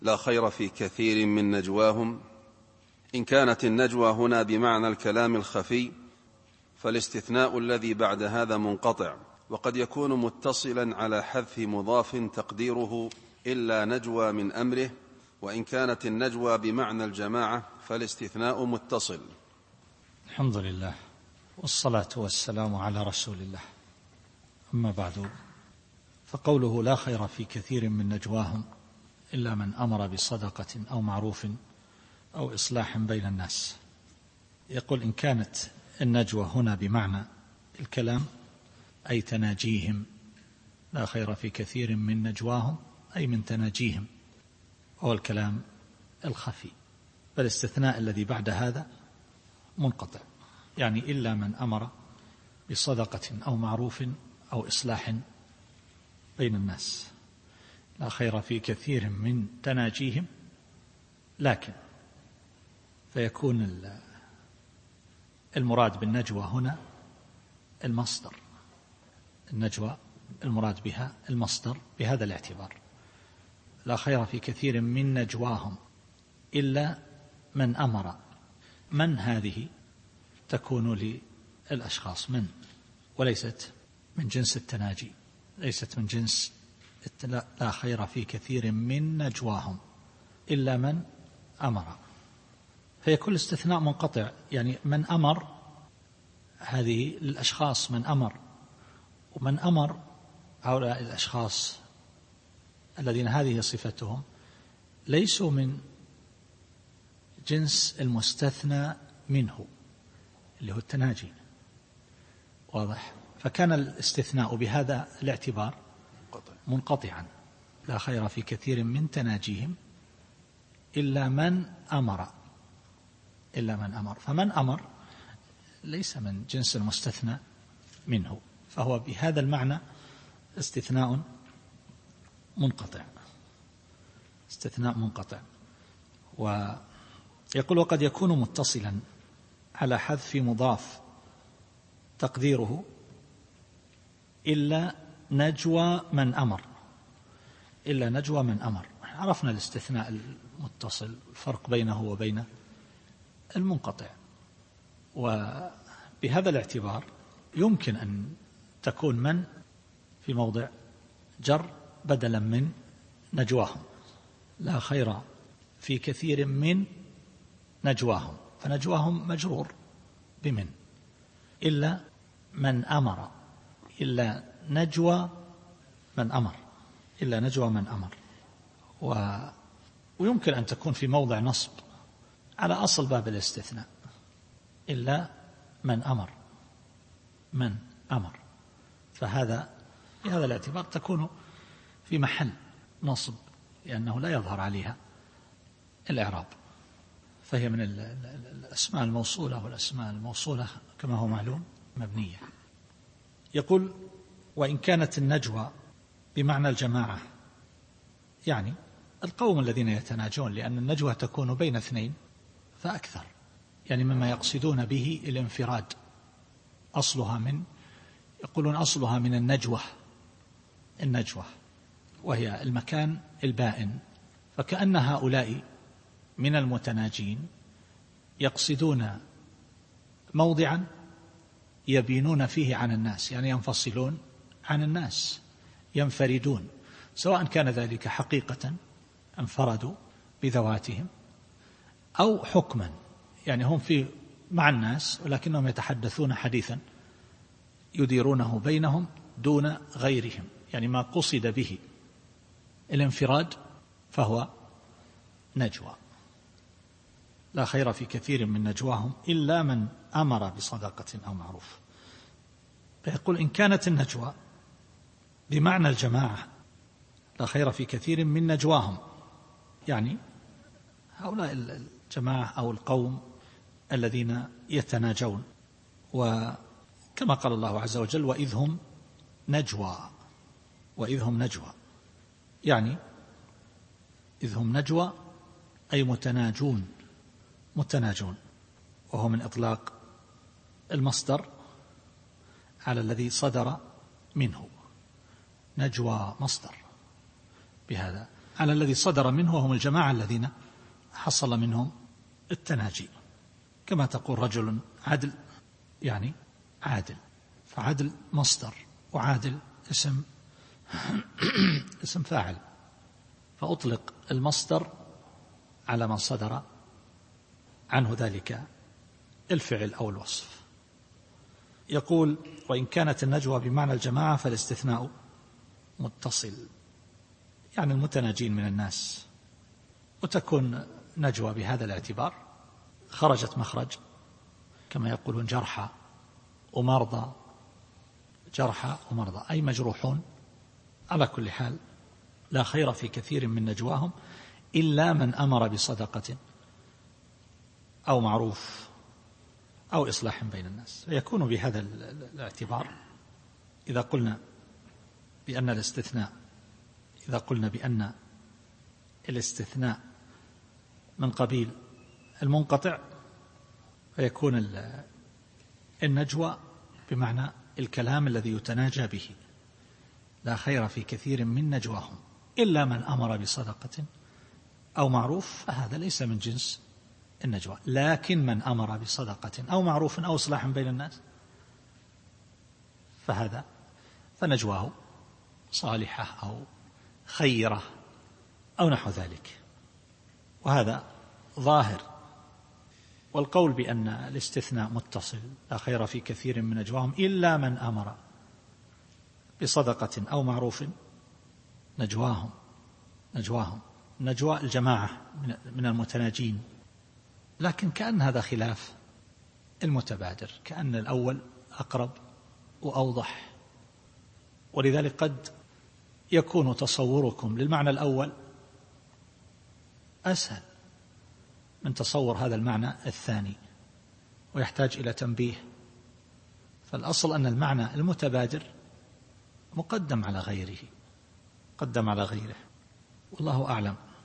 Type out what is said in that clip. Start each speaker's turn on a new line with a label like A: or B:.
A: لا خير في كثير من نجواهم. إن كانت النجوى هنا بمعنى الكلام الخفي فالاستثناء الذي بعد هذا منقطع، وقد يكون متصلا على حذف مضاف تقديره إلا نجوى من أمره. وإن كانت النجوى بمعنى الجماعة فالاستثناء متصل.
B: الحمد لله والصلاة والسلام على رسول الله. أما بعد، فقوله لا خير في كثير من نجواهم إلا من أمر بصدقة أو معروف أو إصلاح بين الناس. يقول إن كانت النجوى هنا بمعنى الكلام أي تناجيهم، لا خير في كثير من نجواهم أي من تناجيهم، هو الكلام الخفي، فالاستثناء الذي بعد هذا منقطع، يعني إلا من أمر بصدقة أو معروف أو إصلاح بين الناس. لا خير في كثير من تناجيهم، لكن فيكون المراد بالنجوى هنا المصدر، النجوى المراد بها المصدر بهذا الاعتبار. لا خير في كثير من نجواهم إلا من أمر. من هذه تكون للأشخاص من، وليست من جنس التناجي، ليست من جنس لا خير في كثير من نجواهم إلا من أمر، فيكون الاستثناء منقطع، يعني من أمر هذه للأشخاص، من أمر، ومن أمر هؤلاء الأشخاص الذين هذه صفتهم ليسوا من جنس المستثنى منه اللي هو التناجي، واضح؟ فكان الاستثناء بهذا الاعتبار منقطعا. لا خير في كثير من تناجيهم إلا من أمر، إلا من أمر، فمن أمر ليس من جنس المستثنى منه، فهو بهذا المعنى استثناء منقطع، استثناء منقطع. ويقول وقد يكون متصلا على حذف مضاف تقديره إلا نجوى من أمر، إلا نجوى من أمر. عرفنا الاستثناء المتصل، الفرق بينه وبين المنقطع، وبهذا الاعتبار يمكن أن تكون من في موضع جر بدلا من نجواهم. لا خير في كثير من نجواهم، فنجواهم مجرور بمن، إلا من أمر، إلا نجوى من أمر، إلا نجوى من أمر. ويمكن أن تكون في موضع نصب على أصل باب الاستثناء، إلا من أمر، من أمر، فهذا بهذا الاعتبار تكون في محل نصب، لأنه لا يظهر عليها الإعراب، فهي من الأسماء الموصولة، والأسماء الموصولة كما هو معلوم مبنية. يقول وإن كانت النجوى بمعنى الجماعة، يعني القوم الذين يتناجون، لأن النجوى تكون بين اثنين فأكثر، يعني مما يقصدون به الانفراد. أصلها من، يقولون أصلها من النجوى، النجوى وهي المكان البائن، فكأن هؤلاء من المتناجين يقصدون موضعا يبينون فيه عن الناس، يعني ينفصلون عن الناس، ينفردون، سواء كان ذلك حقيقة انفردوا بذواتهم أو حكما، يعني هم في مع الناس ولكنهم يتحدثون حديثا يديرونه بينهم دون غيرهم، يعني ما قصد به الانفراد فهو نجوى. لا خير في كثير من نجواهم إلا من أمر بصدقة أو معروف. فيقول إن كانت النجوى بمعنى الجماعة، لا خير في كثير من نجواهم، يعني هؤلاء الجماعة أو القوم الذين يتناجون، وكما قال الله عز وجل وإذ هم نجوى، وإذ هم نجوى، يعني إذ هم نجوى أي متناجون، متناجون، وهو من إطلاق المصدر على الذي صدر منه، نجوى مصدر بهذا على الذي صدر منه، وهم الجماعة الذين حصل منهم التناجي. كما تقول رجل عدل، يعني عادل، فعدل مصدر، وعادل اسم فاعل، فأطلق المصدر على من صدر عنه ذلك الفعل أو الوصف. يقول: وإن كانت النجوى بمعنى الجماعة فالاستثناء متصل، يعني المتناجين من الناس، وتكون نجوى بهذا الاعتبار خرجت مخرج، كما يقولون جرحى ومرضى، جرحى ومرضى أي مجروحون. على كل حال لا خير في كثير من نجواهم إلا من أمر بصدقة أو معروف أو إصلاح بين الناس. فيكون بهذا الاعتبار إذا قلنا بأن الاستثناء من قبيل المنقطع، فيكون النجوى بمعنى الكلام الذي يتناجى به. لا خير في كثير من نجواهم إلا من أمر بصدقة أو معروف، فهذا ليس من جنس النجوى. لكن من أمر بصدقة أو معروف أو إصلاح بين الناس فنجواه صالحة أو خيرة أو نحو ذلك، وهذا ظاهر. والقول بأن الاستثناء متصل لا خير في كثير من نجواهم إلا من أمر بصدقة أو معروف، نجواهم نجوى الجماعة من المتناجين، لكن كأن هذا خلاف المتبادر، كأن الأول أقرب وأوضح. ولذلك قد يكون تصوركم للمعنى الأول أسهل من تصور هذا المعنى الثاني، ويحتاج إلى تنبيه. فالأصل أن المعنى المتبادر مقدم على غيره، والله أعلم.